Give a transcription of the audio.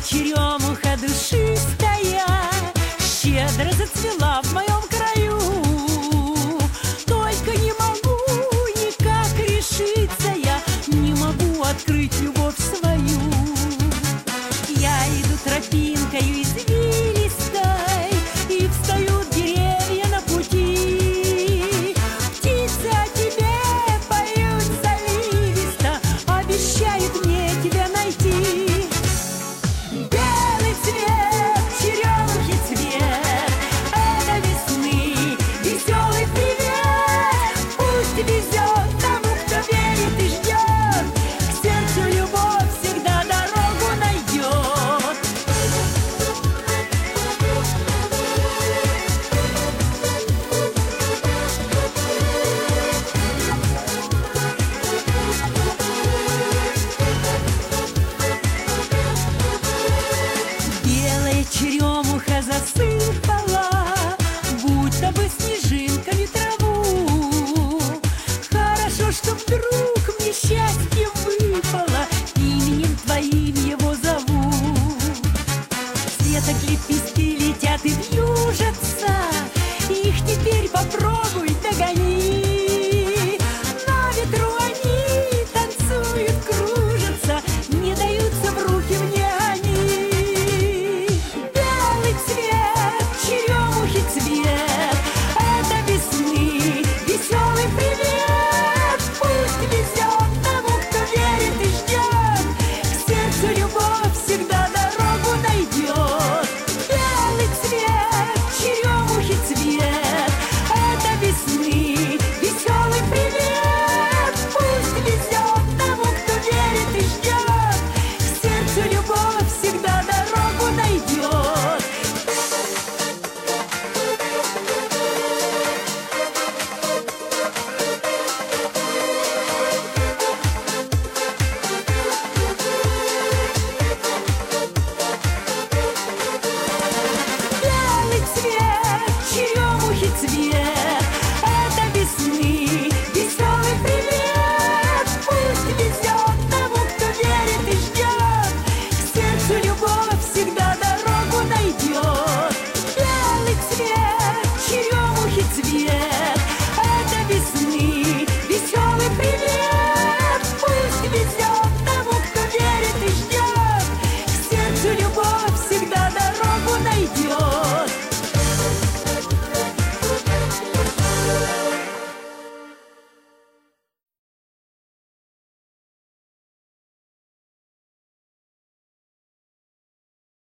черемуха душистая щедро зацвела в моем краю. Только не могу никак решиться я, не могу открыть любовь свою. Я иду тропинкою извилистой, и встают деревья на пути. Птицы о тебе поют заливисто, обещают мне тебя найти. Белый цвет, черемухи цвет, это весны веселый привет. Пусть везет тому, кто верит и ждет, к сердцу любовь всегда дорогу найдет. Белая черемуха засыпала, будто бы снежинками траву. Хорошо, что вдруг мне счастье выпало, именем твоим его зову. Цветок лепестки летят и вьюжатся, их теперь попробуй догони. На ветру они танцуют, кружатся, не даются в руки мне они. Белый цвет, черемухи цвет, это весны веселый привет. Пусть везет тому, кто верит и ждет, к сердцу любовь всегда дорогу найдет. Белый цвет, черемухи цвет, это весны веселый привет. Пусть везет тому, кто верит и ждет, к сердцу любовь всегда дорогу найдет. Белый цвет, черемухи цвет, это весны веселый привет. Пусть везет тому, кто верит и ждет, к сердцу любовь всегда дорогу найдет. Белый цвет, черемухи цвет, это весны веселый привет. Пусть везет тому, кто верит и ждет, к сердцу любовь всегда дорогу найдет.